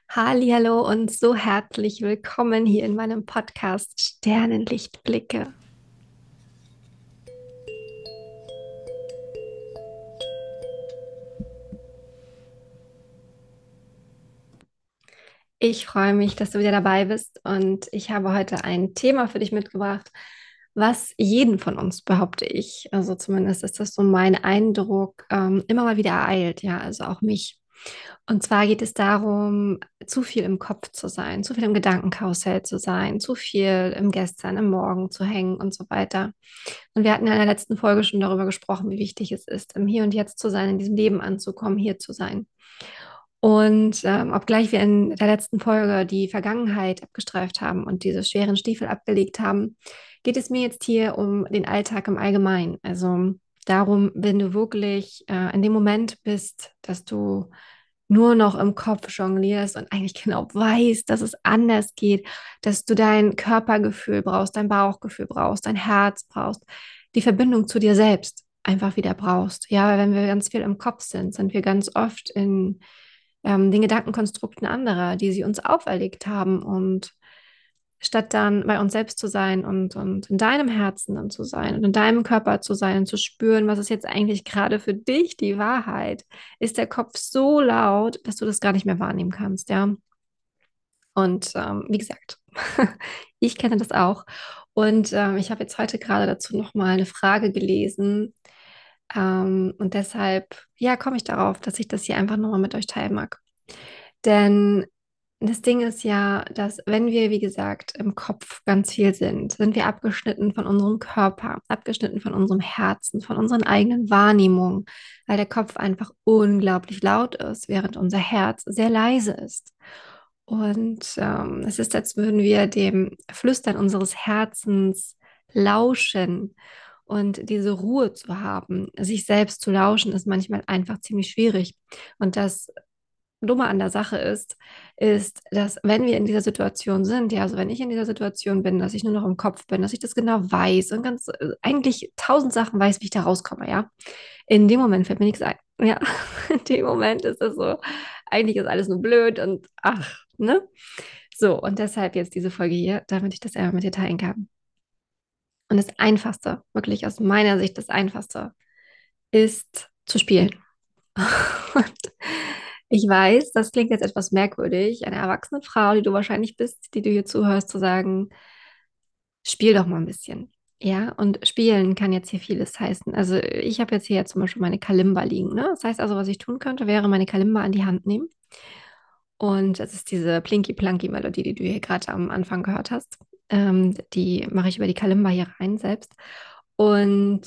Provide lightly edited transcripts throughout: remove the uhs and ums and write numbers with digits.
Hallo und so herzlich willkommen hier in meinem Podcast Sternenlichtblicke. Ich freue mich, dass du wieder dabei bist und ich habe heute ein Thema für dich mitgebracht, was jeden von uns, behaupte ich, also zumindest ist das so mein Eindruck, immer mal wieder ereilt, ja, also auch mich. Und zwar geht es darum, zu viel im Kopf zu sein, zu viel im Gedankenkarussell zu sein, zu viel im Gestern, im Morgen zu hängen und so weiter. Und wir hatten ja in der letzten Folge schon darüber gesprochen, wie wichtig es ist, im Hier und Jetzt zu sein, in diesem Leben anzukommen, hier zu sein. Und obgleich wir in der letzten Folge die Vergangenheit abgestreift haben und diese schweren Stiefel abgelegt haben, geht es mir jetzt hier um den Alltag im Allgemeinen. Also darum, wenn du wirklich in dem Moment bist, dass du nur noch im Kopf jonglierst und eigentlich genau weißt, dass es anders geht, dass du dein Körpergefühl brauchst, dein Bauchgefühl brauchst, dein Herz brauchst, die Verbindung zu dir selbst einfach wieder brauchst. Ja, weil wenn wir ganz viel im Kopf sind wir ganz oft in den Gedankenkonstrukten anderer, die sie uns auferlegt haben. Und statt dann bei uns selbst zu sein und in deinem Herzen dann zu sein und in deinem Körper zu sein und zu spüren, was ist jetzt eigentlich gerade für dich die Wahrheit, ist der Kopf so laut, dass du das gar nicht mehr wahrnehmen kannst, ja. Und wie gesagt, ich kenne das auch. Und ich habe jetzt heute gerade dazu nochmal eine Frage gelesen. Und deshalb, ja, komme ich darauf, dass ich das hier einfach nochmal mit euch teilen mag. Denn das Ding ist ja, dass wenn wir, wie gesagt, im Kopf ganz viel sind wir abgeschnitten von unserem Körper, abgeschnitten von unserem Herzen, von unseren eigenen Wahrnehmungen, weil der Kopf einfach unglaublich laut ist, während unser Herz sehr leise ist. Und es ist, als würden wir dem Flüstern unseres Herzens lauschen. Und diese Ruhe zu haben, sich selbst zu lauschen, ist manchmal einfach ziemlich schwierig. Und das Dumme an der Sache ist, dass wenn wir in dieser Situation sind, ja, also wenn ich in dieser Situation bin, dass ich nur noch im Kopf bin, dass ich das genau weiß und ganz eigentlich tausend Sachen weiß, wie ich da rauskomme, ja. In dem Moment fällt mir nichts ein. Ja, in dem Moment ist es so, eigentlich ist alles nur blöd und ach, ne? So, und deshalb jetzt diese Folge hier, damit ich das einmal mit dir teilen kann. Und das Einfachste, wirklich aus meiner Sicht das Einfachste, ist zu spielen. Und ich weiß, das klingt jetzt etwas merkwürdig, einer erwachsenen Frau, die du wahrscheinlich bist, die du hier zuhörst, zu sagen, spiel doch mal ein bisschen. Ja, und spielen kann jetzt hier vieles heißen. Also ich habe jetzt hier zum Beispiel meine Kalimba liegen. Ne? Das heißt also, was ich tun könnte, wäre meine Kalimba an die Hand nehmen. Und das ist diese Plinky-Plunky-Melodie, die du hier gerade am Anfang gehört hast. Die mache ich über die Kalimba hier rein selbst. Und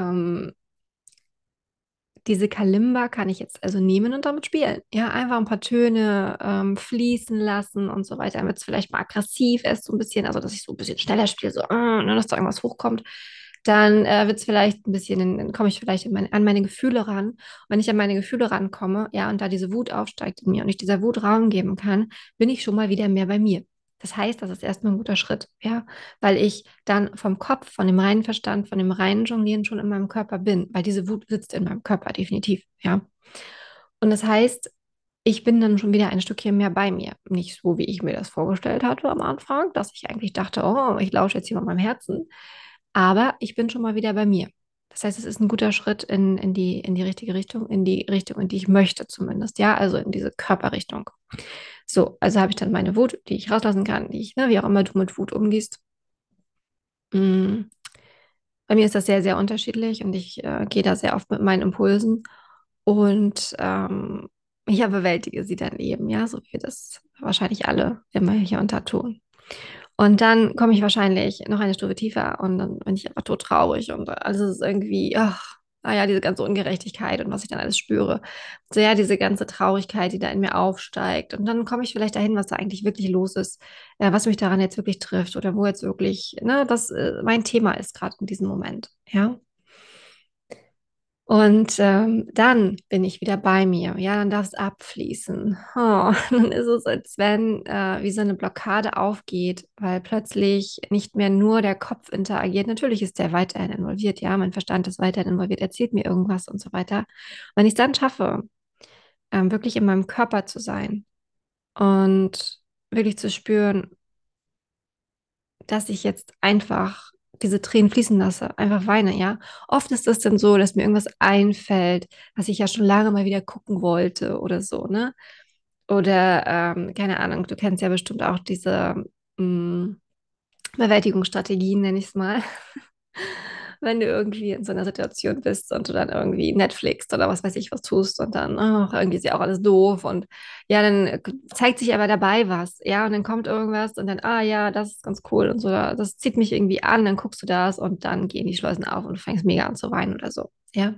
diese Kalimba kann ich jetzt also nehmen und damit spielen. Ja, einfach ein paar Töne fließen lassen und so weiter. Damit es vielleicht mal aggressiv ist, so ein bisschen, also dass ich so ein bisschen schneller spiele, so, ne, dass da irgendwas hochkommt. Dann wird es vielleicht ein bisschen, dann komme ich vielleicht an meine Gefühle ran. Und wenn ich an meine Gefühle rankomme, ja, und da diese Wut aufsteigt in mir und ich dieser Wut Raum geben kann, bin ich schon mal wieder mehr bei mir. Das heißt, das ist erstmal ein guter Schritt, ja, weil ich dann vom Kopf, von dem reinen Verstand, von dem reinen Jonglieren schon in meinem Körper bin, weil diese Wut sitzt in meinem Körper, definitiv, ja. Und das heißt, ich bin dann schon wieder ein Stückchen mehr bei mir. Nicht so, wie ich mir das vorgestellt hatte am Anfang, dass ich eigentlich dachte, oh, ich lausche jetzt hier mal meinem Herzen. Aber ich bin schon mal wieder bei mir. Das heißt, es ist ein guter Schritt in die richtige Richtung, in die Richtung, in die ich möchte zumindest, ja, also in diese Körperrichtung. So, also habe ich dann meine Wut, die ich rauslassen kann, die ich, ne, wie auch immer du mit Wut umgehst. Mm, Bei mir ist das sehr, sehr unterschiedlich und ich gehe da sehr oft mit meinen Impulsen und ich bewältige sie dann eben, ja, so wie wir das wahrscheinlich alle immer hier unter tun. Und dann komme ich wahrscheinlich noch eine Stufe tiefer und dann bin ich einfach todtraurig und alles ist irgendwie, ach, naja, diese ganze Ungerechtigkeit und was ich dann alles spüre. So ja, diese ganze Traurigkeit, die da in mir aufsteigt. Und dann komme ich vielleicht dahin, was da eigentlich wirklich los ist, was mich daran jetzt wirklich trifft oder wo jetzt wirklich, ne, was mein Thema ist gerade in diesem Moment. Ja. Und dann bin ich wieder bei mir. Ja, dann darf es abfließen. Oh, dann ist es, als wenn wie so eine Blockade aufgeht, weil plötzlich nicht mehr nur der Kopf interagiert. Natürlich ist der weiterhin involviert, ja, mein Verstand ist weiterhin involviert, erzählt mir irgendwas und so weiter. Wenn ich es dann schaffe, wirklich in meinem Körper zu sein, und wirklich zu spüren, dass ich jetzt einfach diese Tränen fließen lasse, einfach weine, ja. Oft ist es dann so, dass mir irgendwas einfällt, was ich ja schon lange mal wieder gucken wollte oder so, ne? Oder, keine Ahnung, du kennst ja bestimmt auch diese mh, Bewältigungsstrategien, nenne ich es mal. Wenn du irgendwie in so einer Situation bist und du dann irgendwie Netflix oder was weiß ich was tust und dann, ach, irgendwie ist ja auch alles doof und ja, dann zeigt sich aber dabei was, ja, und dann kommt irgendwas und dann, ah ja, das ist ganz cool und so, das zieht mich irgendwie an, dann guckst du das und dann gehen die Schleusen auf und du fängst mega an zu weinen oder so, ja.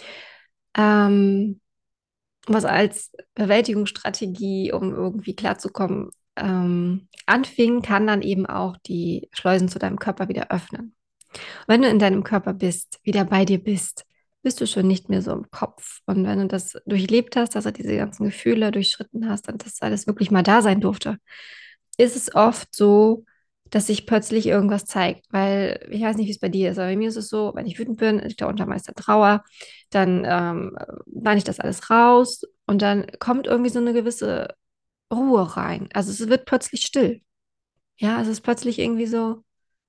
Ähm, Was als Bewältigungsstrategie, um irgendwie klarzukommen, anfing, kann dann eben auch die Schleusen zu deinem Körper wieder öffnen. Wenn du in deinem Körper bist, wieder bei dir bist, bist du schon nicht mehr so im Kopf. Und wenn du das durchlebt hast, dass du diese ganzen Gefühle durchschritten hast und das alles wirklich mal da sein durfte, ist es oft so, dass sich plötzlich irgendwas zeigt. Weil ich weiß nicht, wie es bei dir ist, aber bei mir ist es so, wenn ich wütend bin, ich da unter meist Trauer, dann weine ich das alles raus und dann kommt irgendwie so eine gewisse Ruhe rein. Also es wird plötzlich still. Ja, es ist plötzlich irgendwie so,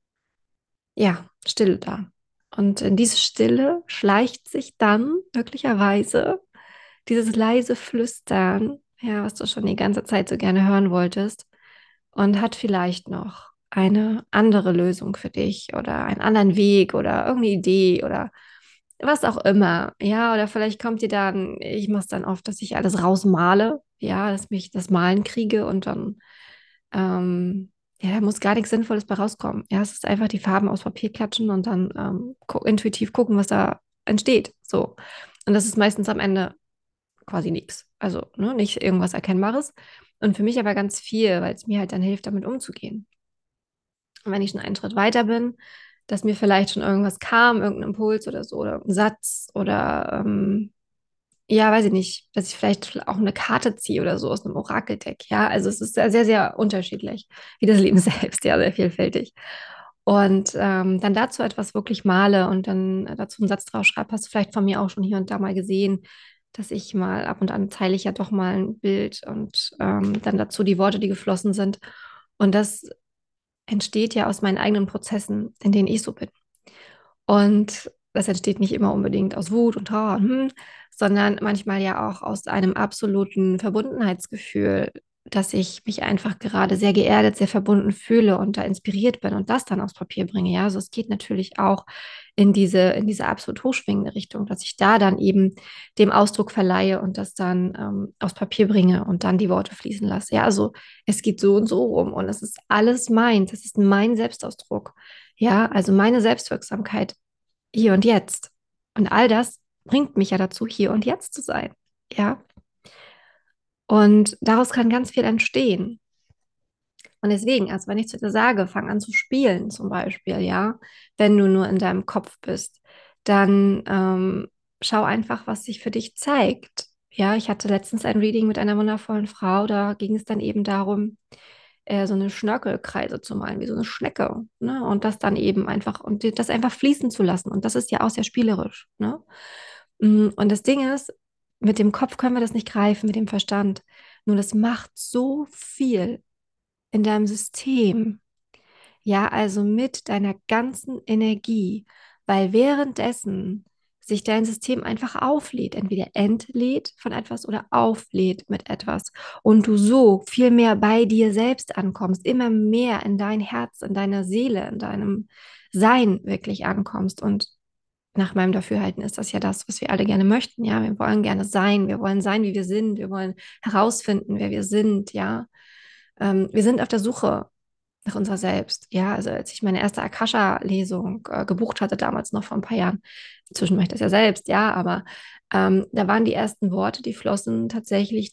ja, Stille da. Und in diese Stille schleicht sich dann möglicherweise dieses leise Flüstern, ja, was du schon die ganze Zeit so gerne hören wolltest, und hat vielleicht noch eine andere Lösung für dich oder einen anderen Weg oder irgendeine Idee oder was auch immer. Ja, oder vielleicht kommt dir dann, ich mache es dann oft, dass ich alles rausmale, ja, dass mich das Malen kriege und dann ja, da muss gar nichts Sinnvolles bei rauskommen. Ja, es ist einfach die Farben aus Papier klatschen und dann intuitiv gucken, was da entsteht. So. Und das ist meistens am Ende quasi nichts. Also, ne, nicht irgendwas Erkennbares. Und für mich aber ganz viel, weil es mir halt dann hilft, damit umzugehen. Und wenn ich schon einen Schritt weiter bin, dass mir vielleicht schon irgendwas kam, irgendein Impuls oder so, oder irgendein Satz oder ja, weiß ich nicht, dass ich vielleicht auch eine Karte ziehe oder so aus einem Orakeldeck. Ja, also es ist sehr, sehr, sehr unterschiedlich, wie das Leben selbst, ja, sehr vielfältig. Und dann dazu etwas wirklich male und dann dazu einen Satz drauf schreibe, hast du vielleicht von mir auch schon hier und da mal gesehen, dass ich mal ab und an teile ich ja doch mal ein Bild und dann dazu die Worte, die geflossen sind. Und das entsteht ja aus meinen eigenen Prozessen, in denen ich so bin. Und das entsteht nicht immer unbedingt aus Wut und Trauer, sondern manchmal ja auch aus einem absoluten Verbundenheitsgefühl, dass ich mich einfach gerade sehr geerdet, sehr verbunden fühle und da inspiriert bin und das dann aufs Papier bringe. Ja, also es geht natürlich auch in diese absolut hochschwingende Richtung, dass ich da dann eben dem Ausdruck verleihe und das dann aufs Papier bringe und dann die Worte fließen lasse. Ja, also es geht so und so rum und es ist alles meins, das ist mein Selbstausdruck. Ja, also meine Selbstwirksamkeit hier und jetzt. Und all das bringt mich ja dazu, hier und jetzt zu sein. Ja. Und daraus kann ganz viel entstehen. Und deswegen, also wenn ich zu dir sage, fang an zu spielen zum Beispiel, ja, wenn du nur in deinem Kopf bist, dann schau einfach, was sich für dich zeigt. Ja, ich hatte letztens ein Reading mit einer wundervollen Frau, da ging es dann eben darum, so eine Schnörkelkreise zu malen, wie so eine Schnecke, ne? Und das dann eben einfach, und das einfach fließen zu lassen. Und das ist ja auch sehr spielerisch, ne? Und das Ding ist, mit dem Kopf können wir das nicht greifen, mit dem Verstand. Nur das macht so viel in deinem System. Ja, also mit deiner ganzen Energie, weil währenddessen sich dein System einfach auflädt, entweder entlädt von etwas oder auflädt mit etwas und du so viel mehr bei dir selbst ankommst, immer mehr in dein Herz, in deine Seele, in deinem Sein wirklich ankommst. Und nach meinem Dafürhalten ist das ja das, was wir alle gerne möchten. Ja, wir wollen gerne sein, wir wollen sein, wie wir sind, wir wollen herausfinden, wer wir sind. Ja, wir sind auf der Suche nach unserer selbst. Ja, also als ich meine erste Akasha-Lesung gebucht hatte, damals noch vor ein paar Jahren, inzwischen mache ich das ja selbst, ja, aber da waren die ersten Worte, die flossen tatsächlich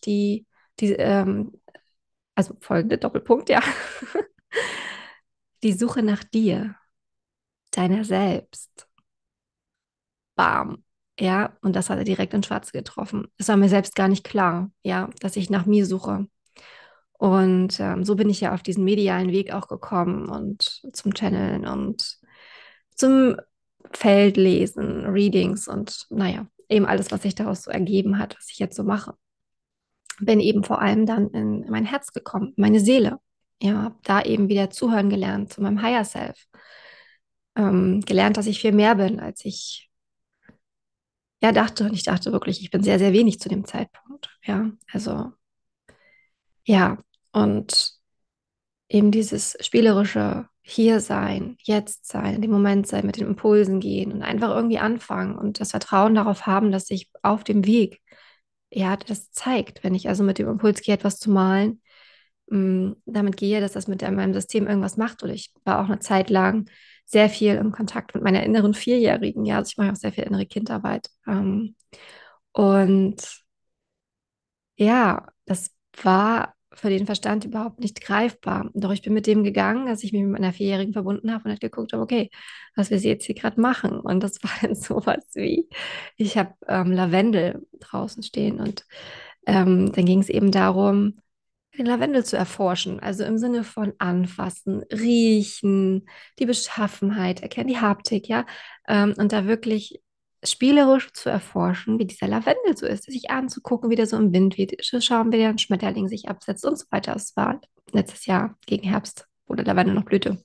also folgende Doppelpunkt, ja, die Suche nach dir, deiner selbst. Bam. Ja, und das hat er direkt ins Schwarze getroffen. Es war mir selbst gar nicht klar, ja, dass ich nach mir suche. Und so bin ich ja auf diesen medialen Weg auch gekommen und zum Channeln und zum Feldlesen, Readings und naja, eben alles, was sich daraus so ergeben hat, was ich jetzt so mache. bin eben vor allem dann in mein Herz gekommen, meine Seele. Ja, habe da eben wieder zuhören gelernt zu meinem Higher Self. Gelernt, dass ich viel mehr bin, als ich ja dachte. Und ich dachte wirklich, ich bin sehr, sehr wenig zu dem Zeitpunkt. Ja, also ja. Und eben dieses spielerische Hier-Sein, Jetzt-Sein, in dem Moment sein, mit den Impulsen gehen und einfach irgendwie anfangen und das Vertrauen darauf haben, dass sich auf dem Weg, ja, das zeigt, wenn ich also mit dem Impuls gehe, etwas zu malen, damit gehe, dass das mit meinem System irgendwas macht. Oder ich war auch eine Zeit lang sehr viel im Kontakt mit meiner inneren Vierjährigen. Ja, also ich mache auch sehr viel innere Kindarbeit. Und ja, das war für den Verstand überhaupt nicht greifbar. Doch ich bin mit dem gegangen, dass ich mich mit meiner Vierjährigen verbunden habe und halt geguckt habe, okay, was wir sie jetzt hier gerade machen. Und das war dann sowas wie, ich habe Lavendel draußen stehen und dann ging es eben darum, den Lavendel zu erforschen, also im Sinne von anfassen, riechen, die Beschaffenheit, erkennen, die Haptik, ja, und da wirklich spielerisch zu erforschen, wie dieser Lavendel so ist, sich anzugucken, wie der so im Wind weht, zu schauen, wie der ein Schmetterling sich absetzt und so weiter. Es war letztes Jahr gegen Herbst, wo der Lavendel noch blühte.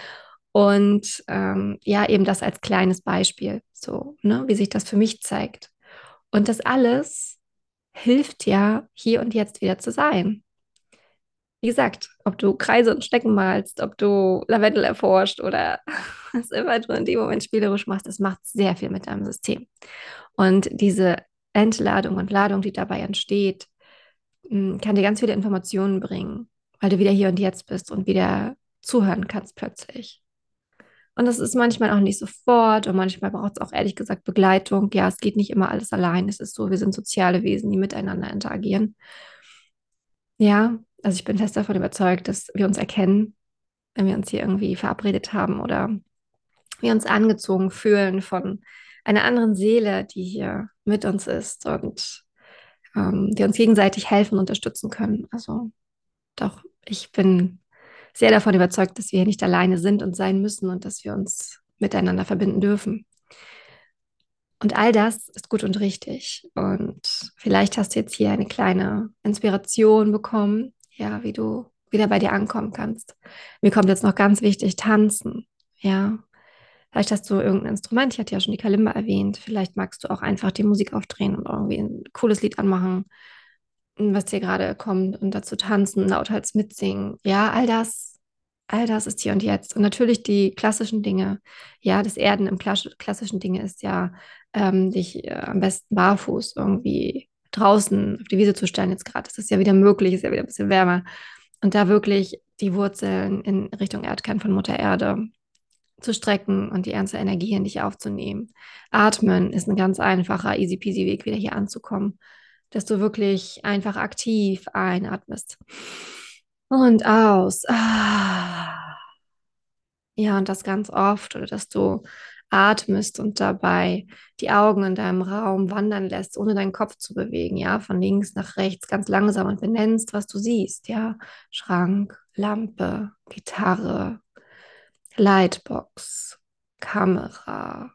Und ja, eben das als kleines Beispiel, so, ne, wie sich das für mich zeigt. Und das alles hilft ja, hier und jetzt wieder zu sein. Wie gesagt, ob du Kreise und Schnecken malst, ob du Lavendel erforscht oder was immer du in dem Moment spielerisch machst, das macht sehr viel mit deinem System. Und diese Entladung und Ladung, die dabei entsteht, kann dir ganz viele Informationen bringen, weil du wieder hier und jetzt bist und wieder zuhören kannst plötzlich. Und das ist manchmal auch nicht sofort und manchmal braucht es auch ehrlich gesagt Begleitung. Ja, es geht nicht immer alles allein. Es ist so, wir sind soziale Wesen, die miteinander interagieren. Ja, also ich bin fest davon überzeugt, dass wir uns erkennen, wenn wir uns hier irgendwie verabredet haben oder wir uns angezogen fühlen von einer anderen Seele, die hier mit uns ist und die uns gegenseitig helfen und unterstützen können. Also doch, ich bin sehr davon überzeugt, dass wir hier nicht alleine sind und sein müssen und dass wir uns miteinander verbinden dürfen. Und all das ist gut und richtig. Und vielleicht hast du jetzt hier eine kleine Inspiration bekommen, ja, wie du wieder bei dir ankommen kannst. Mir kommt jetzt noch ganz wichtig, tanzen. Ja, vielleicht hast du irgendein Instrument. Ich hatte ja schon die Kalimba erwähnt. Vielleicht magst du auch einfach die Musik aufdrehen und irgendwie ein cooles Lied anmachen, was dir gerade kommt und dazu tanzen, lauthals mitsingen. Ja, all das ist hier und jetzt. Und natürlich die klassischen Dinge. Ja, das Erden im klassischen Dinge ist ja, dich am besten barfuß irgendwie draußen auf die Wiese zu stellen. Jetzt gerade ist es ja wieder möglich, ist ja wieder ein bisschen wärmer. Und da wirklich die Wurzeln in Richtung Erdkern von Mutter Erde zu strecken und die ganze Energie in dich aufzunehmen. Atmen ist ein ganz einfacher, easy peasy Weg, wieder hier anzukommen, dass du wirklich einfach aktiv einatmest und aus. Ja, und das ganz oft, oder dass du atmest und dabei die Augen in deinem Raum wandern lässt, ohne deinen Kopf zu bewegen, ja, von links nach rechts, ganz langsam und benennst, was du siehst, ja, Schrank, Lampe, Gitarre, Lightbox, Kamera,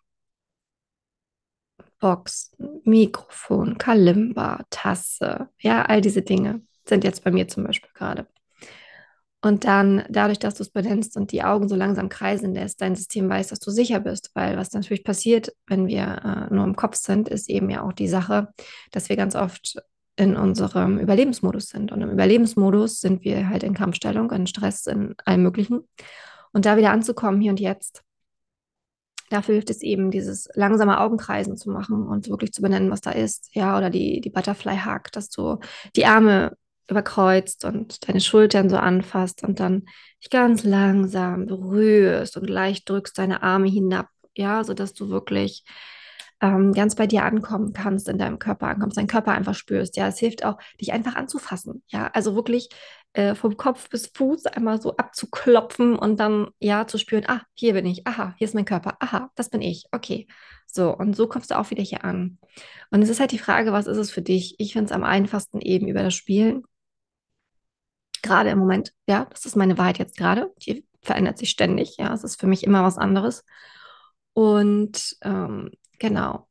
Box, Mikrofon, Kalimba, Tasse, ja, all diese Dinge sind jetzt bei mir zum Beispiel gerade. Und dann, dadurch, dass du es benennst und die Augen so langsam kreisen lässt, dein System weiß, dass du sicher bist. Weil was natürlich passiert, wenn wir nur im Kopf sind, ist eben ja auch die Sache, dass wir ganz oft in unserem Überlebensmodus sind. Und im Überlebensmodus sind wir halt in Kampfstellung, in Stress, in allem Möglichen. Und da wieder anzukommen, hier und jetzt, dafür hilft es eben, dieses langsame Augenkreisen zu machen und wirklich zu benennen, was da ist. Ja, oder die Butterfly Hug, dass du die Arme überkreuzt und deine Schultern so anfasst und dann dich ganz langsam berührst und leicht drückst deine Arme hinab. Ja, sodass du wirklich ganz bei dir ankommen kannst, in deinem Körper ankommst, deinen Körper einfach spürst. Ja, es hilft auch, dich einfach anzufassen. Ja, also wirklich vom Kopf bis Fuß einmal so abzuklopfen und dann ja zu spüren, ah, hier bin ich, aha, hier ist mein Körper, aha, das bin ich, okay. So, und so kommst du auch wieder hier an. Und es ist halt die Frage, was ist es für dich? Ich finde es am einfachsten eben über das Spielen, gerade im Moment, ja, das ist meine Wahrheit jetzt gerade, die verändert sich ständig, ja, es ist für mich immer was anderes. Und genau.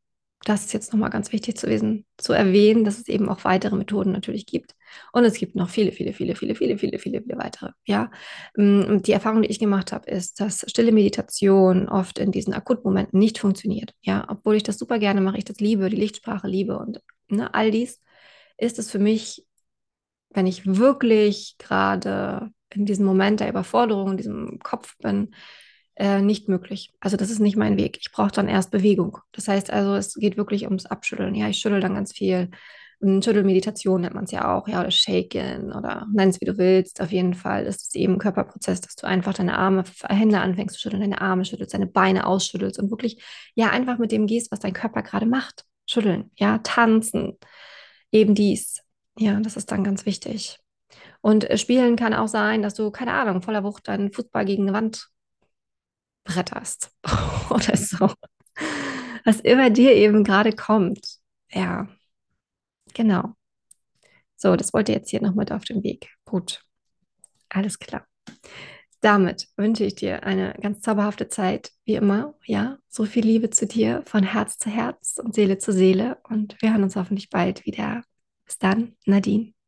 Das ist jetzt nochmal ganz wichtig zu wissen, zu erwähnen, dass es eben auch weitere Methoden natürlich gibt. Und es gibt noch viele weitere. Ja, und die Erfahrung, die ich gemacht habe, ist, dass stille Meditation oft in diesen Akutmomenten nicht funktioniert. Ja, obwohl ich das super gerne mache, ich das liebe, die Lichtsprache liebe und ne, all dies, ist es für mich, wenn ich wirklich gerade in diesem Moment der Überforderung, in diesem Kopf bin, nicht möglich. Also das ist nicht mein Weg. Ich brauche dann erst Bewegung. Das heißt also, es geht wirklich ums Abschütteln. Ja, ich schüttel dann ganz viel. Schüttelmeditation nennt man es ja auch, ja, oder Shaken oder nenn es wie du willst. Auf jeden Fall ist es eben ein Körperprozess, dass du einfach deine Arme, Hände anfängst zu schütteln, deine Arme schüttelst, deine Beine ausschüttelst und wirklich, ja, einfach mit dem gehst, was dein Körper gerade macht. Schütteln, ja, tanzen, eben dies. Ja, das ist dann ganz wichtig. Und spielen kann auch sein, dass du, keine Ahnung, voller Wucht deinen Fußball gegen eine Wand bretterst oder so. Was immer dir eben gerade kommt. Ja, genau. So, das wollte ich jetzt hier noch mit auf den Weg. Gut, alles klar. Damit wünsche ich dir eine ganz zauberhafte Zeit, wie immer. Ja, so viel Liebe zu dir, von Herz zu Herz und Seele zu Seele. Und wir hören uns hoffentlich bald wieder. Bis dann, Nadine.